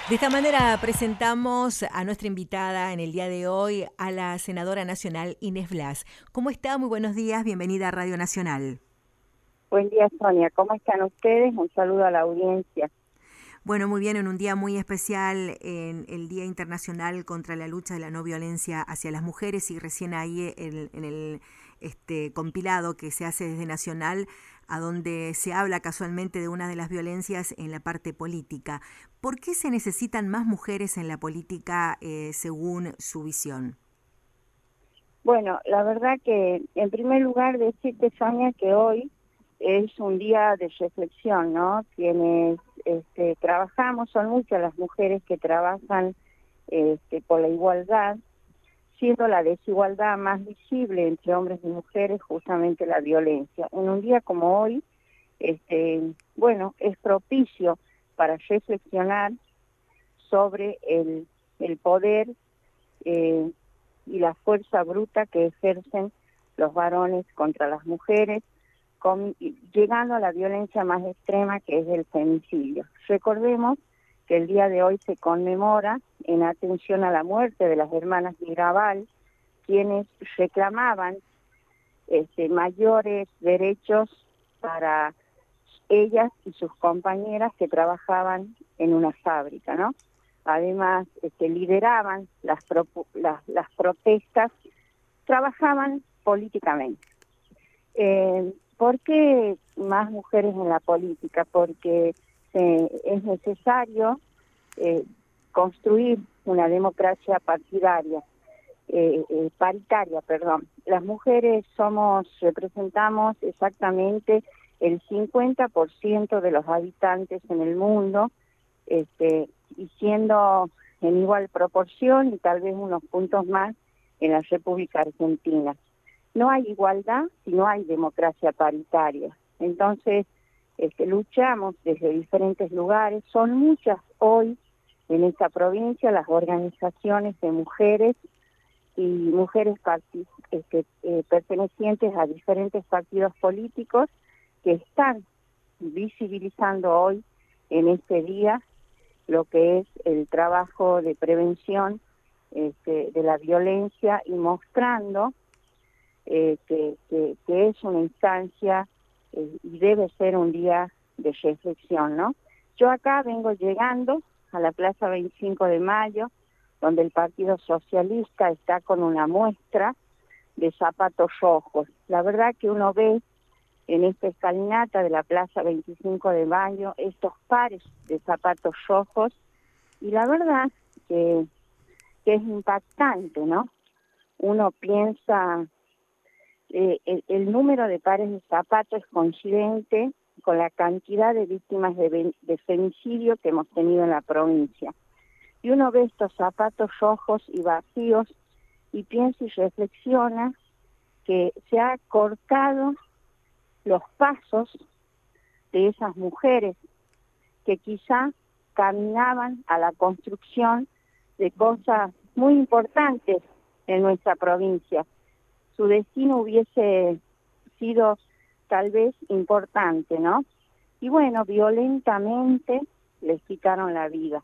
De esta manera presentamos a nuestra invitada en el día de hoy, a la senadora nacional Inés Blas. ¿Cómo está? Muy buenos días, bienvenida a Radio Nacional. Buen día, Sonia. ¿Cómo están ustedes? Un saludo a la audiencia. Bueno, muy bien, en un día muy especial, en el Día Internacional contra la Lucha de la No Violencia hacia las Mujeres, y recién ahí en el compilado que se hace desde Nacional, a donde se habla casualmente de una de las violencias en la parte política. ¿Por qué se necesitan más mujeres en la política según su visión? Bueno, la verdad que, en primer lugar, decirte, Sonia, que hoy es un día de reflexión, ¿no? Quienes trabajamos, son muchas las mujeres que trabajan por la igualdad, siendo la desigualdad más visible entre hombres y mujeres justamente la violencia. En un día como hoy, bueno, es propicio para reflexionar sobre el poder y la fuerza bruta que ejercen los varones contra las mujeres, llegando a la violencia más extrema, que es el femicidio. Recordemos que el día de hoy se conmemora en atención a la muerte de las hermanas Mirabal, quienes reclamaban mayores derechos para ellas y sus compañeras que trabajaban en una fábrica, ¿no? Además, lideraban las protestas, trabajaban políticamente. ¿Por qué más mujeres en la política? Porque es necesario construir una democracia paritaria, perdón. Las mujeres representamos exactamente el 50% de los habitantes en el mundo, y siendo en igual proporción y tal vez unos puntos más en la República Argentina. No hay igualdad si no hay democracia paritaria. Entonces, luchamos desde diferentes lugares. Son muchas hoy en esta provincia las organizaciones de mujeres y mujeres pertenecientes a diferentes partidos políticos que están visibilizando hoy en este día lo que es el trabajo de prevención de la violencia y mostrando que es una instancia y debe ser un día de reflexión, ¿no? Yo acá vengo llegando a la Plaza 25 de Mayo, donde el Partido Socialista está con una muestra de zapatos rojos. La verdad que uno ve en esta escalinata de la Plaza 25 de Mayo estos pares de zapatos rojos, y la verdad que es impactante, ¿no? Uno piensa, el número de pares de zapatos es coincidente con la cantidad de víctimas de femicidio que hemos tenido en la provincia. Y uno ve estos zapatos rojos y vacíos y piensa y reflexiona que se ha cortado los pasos de esas mujeres que quizá caminaban a la construcción de cosas muy importantes en nuestra provincia. Su destino hubiese sido tal vez importante, ¿no? Y bueno, violentamente les quitaron la vida.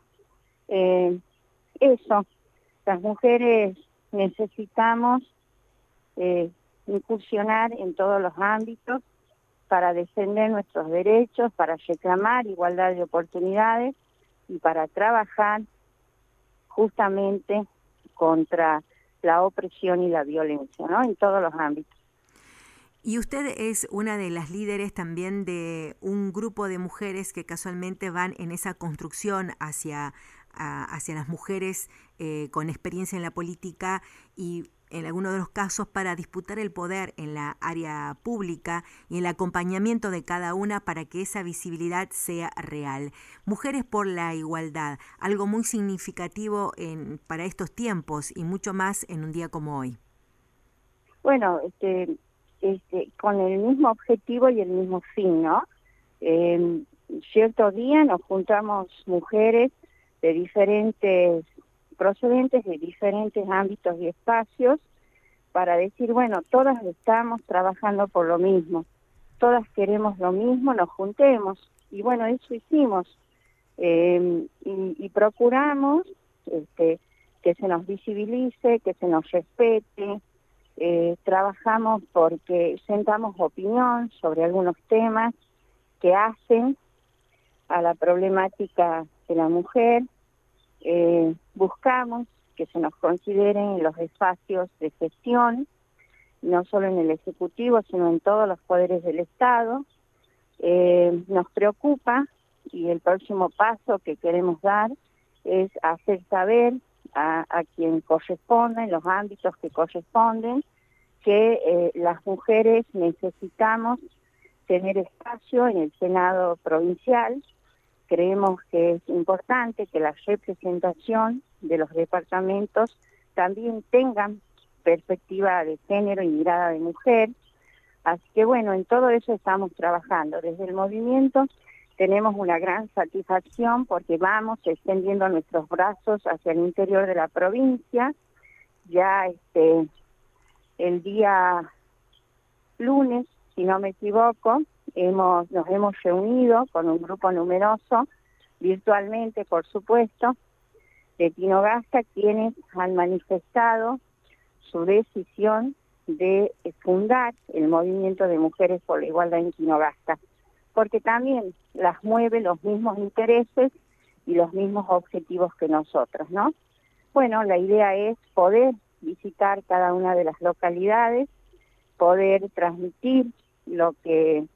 Eso, las mujeres necesitamos incursionar en todos los ámbitos para defender nuestros derechos, para reclamar igualdad de oportunidades y para trabajar justamente contra la opresión y la violencia, ¿no? En todos los ámbitos. Y usted es una de las líderes también de un grupo de mujeres que casualmente van en esa construcción hacia las mujeres con experiencia en la política y en algunos de los casos para disputar el poder en la área pública y el acompañamiento de cada una para que esa visibilidad sea real. Mujeres por la igualdad, algo muy significativo para estos tiempos y mucho más en un día como hoy. Bueno, con el mismo objetivo y el mismo fin, ¿no? Cierto día nos juntamos mujeres de procedentes de diferentes ámbitos y espacios para decir, bueno, todas estamos trabajando por lo mismo, todas queremos lo mismo, nos juntemos. Y bueno, eso hicimos. y procuramos que se nos visibilice, que se nos respete. Trabajamos porque sentamos opinión sobre algunos temas que hacen a la problemática de la mujer. Buscamos que se nos consideren en los espacios de gestión, no solo en el Ejecutivo, sino en todos los poderes del Estado. Nos preocupa, y el próximo paso que queremos dar es hacer saber a quien corresponde, en los ámbitos que corresponden, que las mujeres necesitamos tener espacio en el Senado provincial. Creemos que es importante que la representación de los departamentos también tengan perspectiva de género y mirada de mujer. Así que bueno, en todo eso estamos trabajando. Desde el movimiento tenemos una gran satisfacción porque vamos extendiendo nuestros brazos hacia el interior de la provincia. Ya el día lunes, si no me equivoco, nos hemos reunido con un grupo numeroso, virtualmente por supuesto, de Tinogasta, quienes han manifestado su decisión de fundar el movimiento de mujeres por la igualdad en Tinogasta, porque también las mueve los mismos intereses y los mismos objetivos que nosotros, ¿no? Bueno, la idea es poder visitar cada una de las localidades, poder transmitir lo que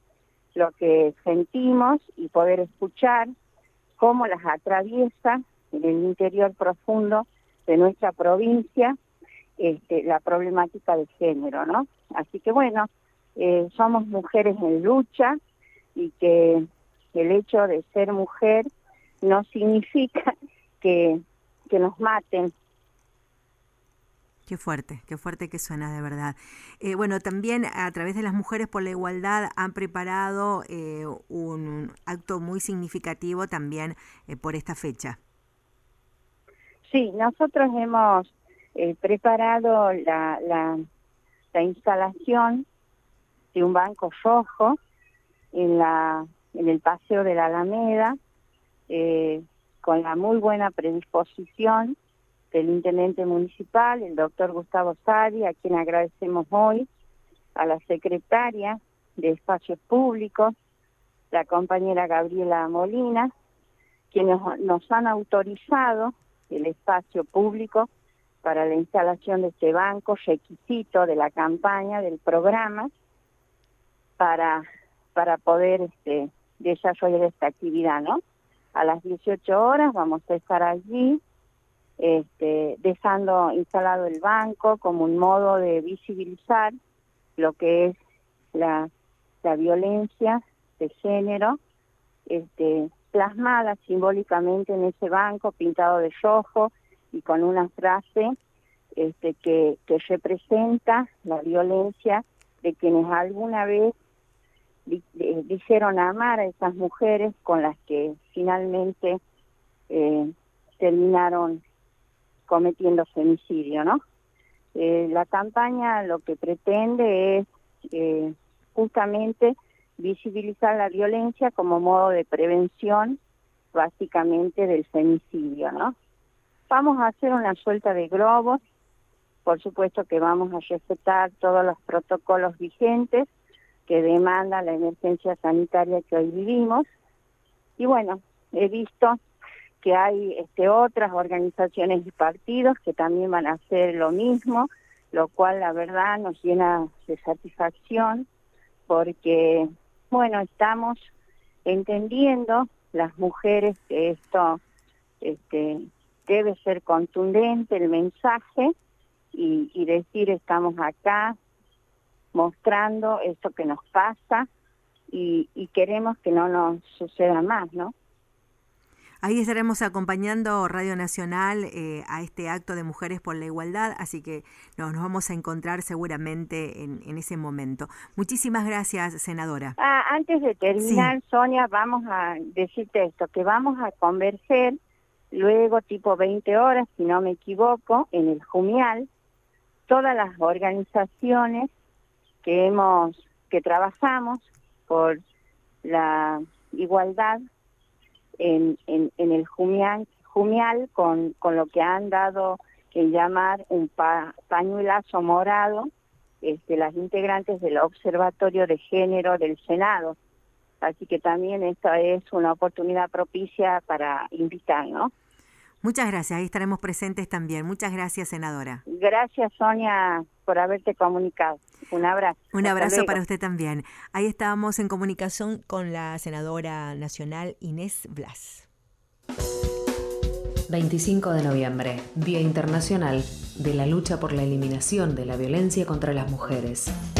sentimos y poder escuchar cómo las atraviesa en el interior profundo de nuestra provincia la problemática de género, ¿no? Así que bueno, somos mujeres en lucha y que el hecho de ser mujer no significa que nos maten. Qué fuerte que suena de verdad. Bueno, también a través de las Mujeres por la Igualdad han preparado un acto muy significativo también por esta fecha. Sí, nosotros hemos preparado la instalación de un banco rojo en el Paseo de la Alameda, con la muy buena predisposición del intendente municipal, el doctor Gustavo Sadi, a quien agradecemos hoy, a la secretaria de Espacios Públicos, la compañera Gabriela Molina, quienes nos han autorizado el espacio público para la instalación de este banco, requisito de la campaña, del programa, para poder desarrollar esta actividad, ¿no? A las 18 horas vamos a estar allí, dejando instalado el banco como un modo de visibilizar lo que es la violencia de género, plasmada simbólicamente en ese banco, pintado de rojo y con una frase que representa la violencia de quienes alguna vez dijeron amar a esas mujeres con las que finalmente terminaron cometiendo femicidio, ¿no? La campaña lo que pretende es justamente visibilizar la violencia como modo de prevención, básicamente, del femicidio, ¿no? Vamos a hacer una suelta de globos, por supuesto que vamos a respetar todos los protocolos vigentes que demanda la emergencia sanitaria que hoy vivimos. Y bueno, he visto que hay otras organizaciones y partidos que también van a hacer lo mismo, lo cual la verdad nos llena de satisfacción porque, bueno, estamos entendiendo las mujeres que esto debe ser contundente el mensaje y decir estamos acá mostrando esto que nos pasa y queremos que no nos suceda más, ¿no? Ahí estaremos acompañando Radio Nacional a este acto de Mujeres por la Igualdad, así que nos vamos a encontrar seguramente en ese momento. Muchísimas gracias, senadora. Antes de terminar, sí. Sonia, vamos a decirte esto, que vamos a converger luego tipo 20 horas, si no me equivoco, en el Jumial, todas las organizaciones que trabajamos por la igualdad en el Jumial con lo que han dado en llamar un pañuelazo morado, las integrantes del Observatorio de Género del Senado. Así que también esta es una oportunidad propicia para invitar, ¿no? Muchas gracias, ahí estaremos presentes también. Muchas gracias, senadora. Gracias, Sonia, por haberte comunicado. Un abrazo. Un abrazo para usted también. Ahí estábamos en comunicación con la senadora nacional Inés Blas. 25 de noviembre, Día Internacional de la Lucha por la Eliminación de la Violencia contra las Mujeres.